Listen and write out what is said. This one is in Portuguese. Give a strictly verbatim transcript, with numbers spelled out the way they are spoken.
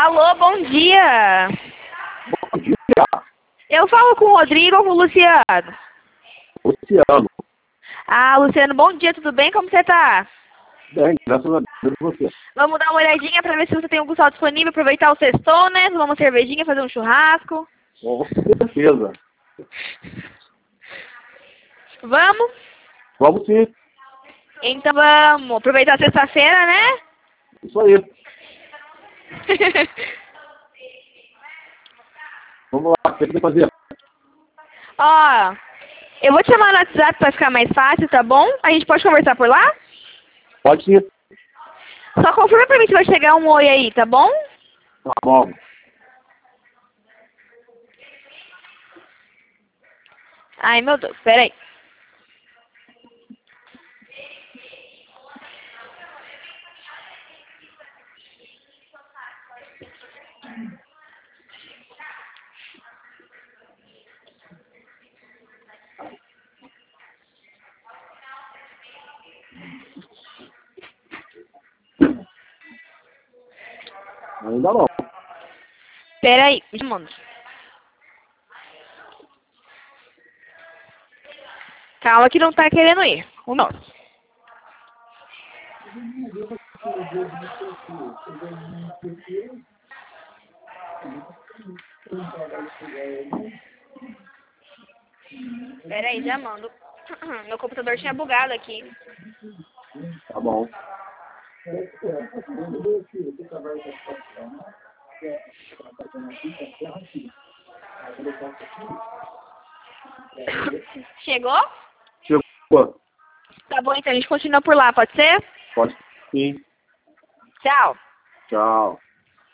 Alô, bom dia. Bom dia, Eu falo com o Rodrigo ou com o Luciano? Luciano. Ah, Luciano, bom dia, tudo bem? Como você tá? Bem, graças a Deus, e você. Vamos dar uma olhadinha pra ver se você tem algum saldo disponível, aproveitar o sextou, né? Tomar uma cervejinha, fazer um churrasco. Com certeza. Vamos? Vamos sim. Então vamos aproveitar a sexta-feira, né? Isso aí. Vamos lá, o que você tem que fazer? Ó, eu vou te chamar no WhatsApp pra ficar mais fácil, tá bom? A gente pode conversar por lá? Pode sim. Só confirma pra mim se vai chegar um oi aí, tá bom? Tá bom. Ai, meu Deus, peraí. Ainda não. Peraí, mano. Calma que não tá querendo ir. Um minuto. Peraí, já mando. Meu computador tinha bugado aqui. Tá bom. Chegou? Chegou. Tá bom, então a gente continua por lá, pode ser? Pode sim. Tchau. Tchau.